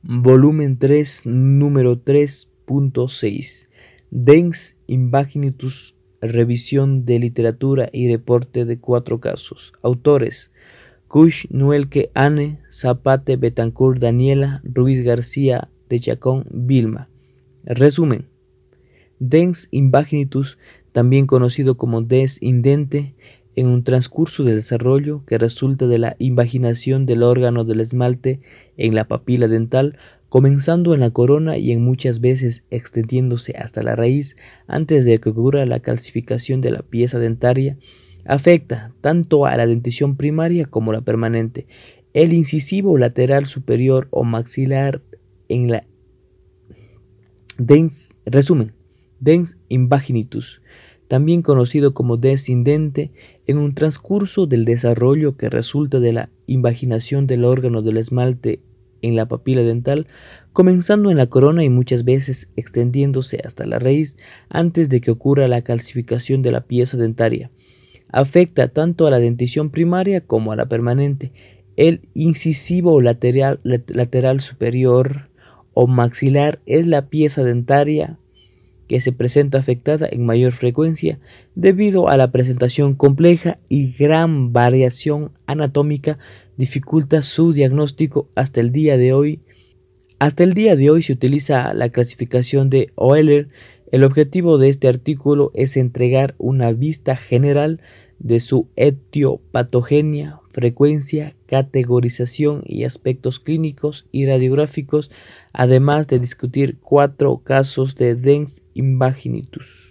Volumen 3, número 3.6. Dens Invaginitus, revisión de literatura y reporte de 4 casos. Autores: Kush, Nuelke, Anne, Zapate, Betancourt, Daniela, Ruiz García, de Chacón, Vilma. Resumen: Dens Invaginitus, también conocido como Dens indente, en un transcurso de desarrollo que resulta de la invaginación del órgano del esmalte en la papila dental, comenzando en la corona y en muchas veces extendiéndose hasta la raíz antes de que ocurra la calcificación de la pieza dentaria, afecta tanto a la dentición primaria como la permanente. El incisivo lateral superior o maxilar en la dens invaginitus, también conocido como dens indente, en un transcurso del desarrollo que resulta de la invaginación del órgano del esmalte en la papila dental, comenzando en la corona y muchas veces extendiéndose hasta la raíz antes de que ocurra la calcificación de la pieza dentaria. Afecta tanto a la dentición primaria como a la permanente. El incisivo lateral superior o maxilar es la pieza dentaria que se presenta afectada en mayor frecuencia debido a la presentación compleja y gran variación anatómica dificulta su diagnóstico hasta el día de hoy. Se utiliza la clasificación de Oehler. El objetivo de este artículo es entregar una vista general de su etiopatogenia, frecuencia, categorización y aspectos clínicos y radiográficos, además de discutir 4 casos de dens invaginitus.